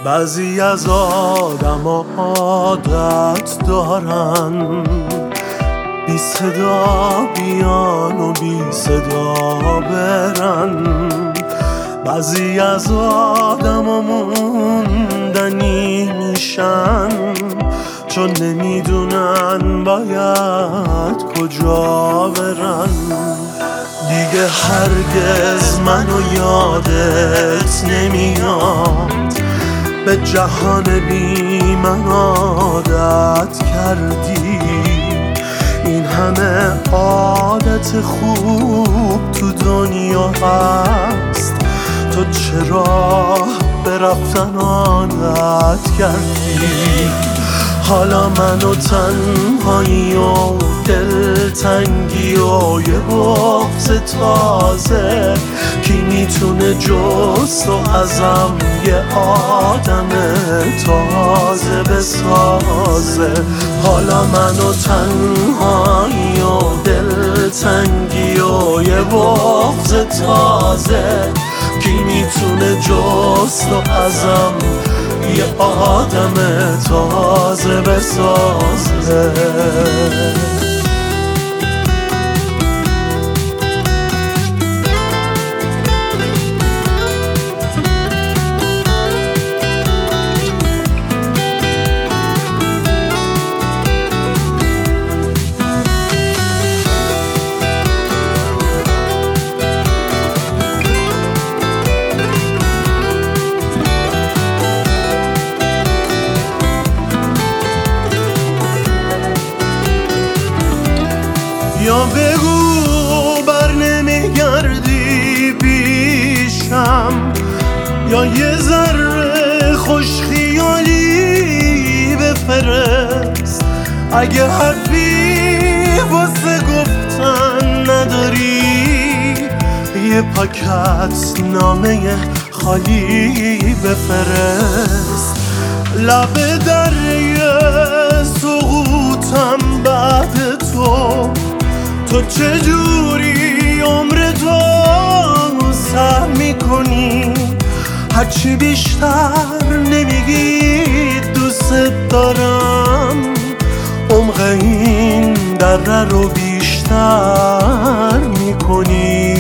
بعضی از آدم عادت دارن بی صدا بیان و بی صدا برن. بعضی از آدم موندنی میشن چون نمیدونن باید کجا برن. دیگه هرگز منو یادت نمیاد، به جهان بی من عادت کردی. این همه عادت خوب تو دنیا هست، تو چرا به رفتن عادت کردی؟ حالا من و تنهایی و دلتنگی و یه بغض تازه، کی میتونه جز تو ازم یه آدم تازه بسازه؟ حالا من و تنهایی و دلتنگی و یه بغض تازه، کی میتونه جز تو ازم یه آدم تازه بسازه؟ یا بگو بر نمیگردی پیشم، یا یه ذره خوش خیالی بفرست. اگه حرفی واسه گفتن نداری، یه پاکت نامه خالی بفرست. لب دریه سقوطم بعد تو چجوری عمر تو سر میکنی؟ هرچی بیشتر نمیگی دوست دارم، عمق این دره رو بیشتر میکنی.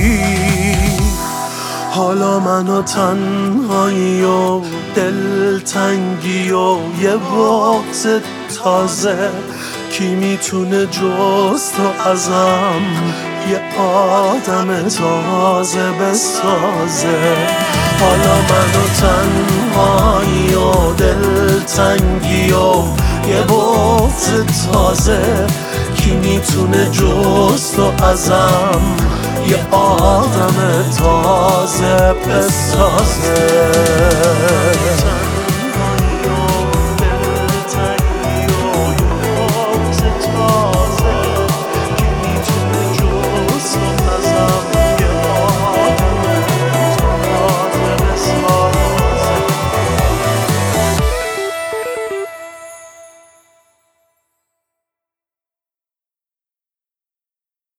حالا من و تنهایی و دلتنگی و یه بغض تازه، کی میتونه جز تو ازم یه آدم تازه بسازه؟ حالا من و تنهایی و دلتنگی و یه بغض تازه، کی میتونه جز تو ازم یه آدم تازه بسازه؟